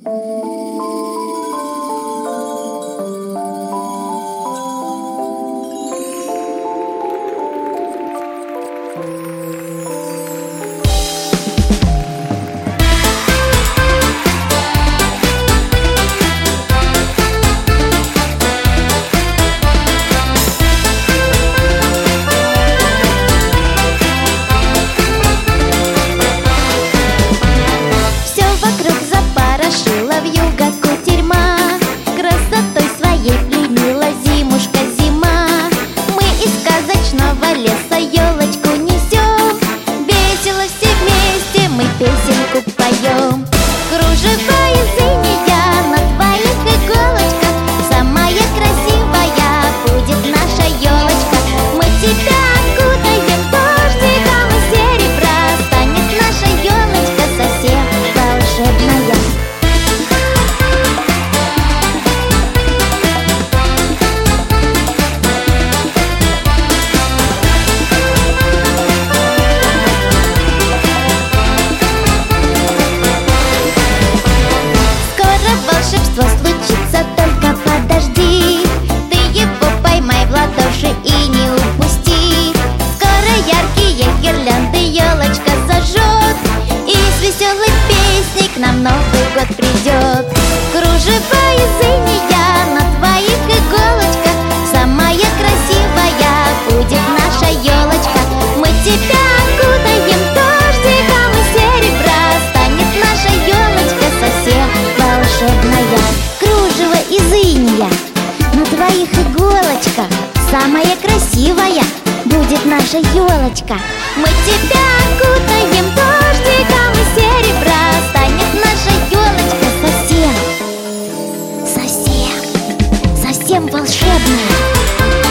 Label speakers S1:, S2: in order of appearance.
S1: Леса елочку несем, весело все вместе мы песенку поем. Кружева из инея на твоих иголочках, самая красивая будет наша елочка. Мы тебя окутаем дождиком из серебра, станет наша елочка совсем волшебная. Волшебство случится, только подожди. Ты его поймай в ладоши и не упусти. Скоро яркие гирлянды елочка зажжет, и с веселой песней к нам Новый год придет. Кружева из инея на твоих иголочках, самая красивая будет наша елочка. Мы тебя окутаем дождиком из серебра, станет наша елочка совсем волшебная. Кружево из инея на твоих иголочках, самая красивая будет наша елочка. Мы тебя окутаем дождиком из серебра, станет наша елочка совсем, совсем, совсем волшебная.